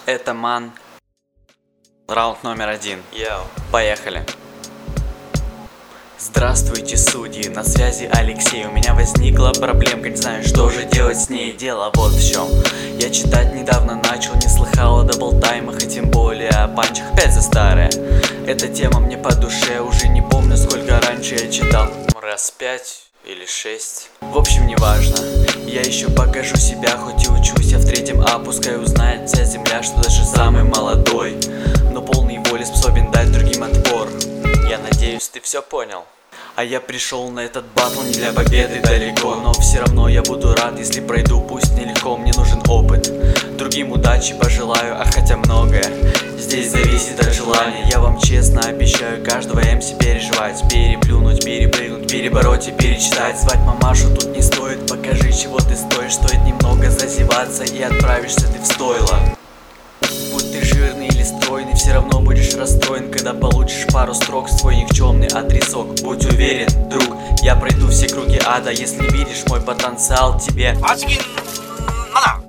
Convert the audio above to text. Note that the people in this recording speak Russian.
Это ман. Раунд номер 1. Йоу. Поехали. Здравствуйте, судьи, на связи Алексей. У меня возникла проблемка, не знаю, что же делать с ней. Дело вот в чем. Я читать недавно начал, не слыхал о даблтаймах и тем более о панчах. Опять за старое. Эта тема мне по душе, уже не помню, сколько раньше я читал. Раз 5 или 6. В общем, не важно. Я еще покажу себя, хоть и учусь я в 3 А. Пускай узнает вся земля, что даже самый молодой, но полный воли способен дать другим отпор. Я надеюсь, ты все понял. А я пришел на этот батл не для победы далеко, но все равно я буду рад, если пройду, пусть нелегко, мне нужен опыт. Другим удачи пожелаю, а хотя многое здесь зависит от желания. Я вам честно обещаю каждого МС переживать, переплюнуть, перепрыгнуть, перебороть и перечитать. Звать мамашу тут не стоит, покажи, чего ты стоишь. Стоит немного зазеваться и отправишься ты в стойло. Будь ты жирный или стройный, все равно будешь расстроен, когда получишь пару строк в свой никчемный адресок. Будь уверен, друг, я пройду все круги ада. Если видишь мой потенциал, тебе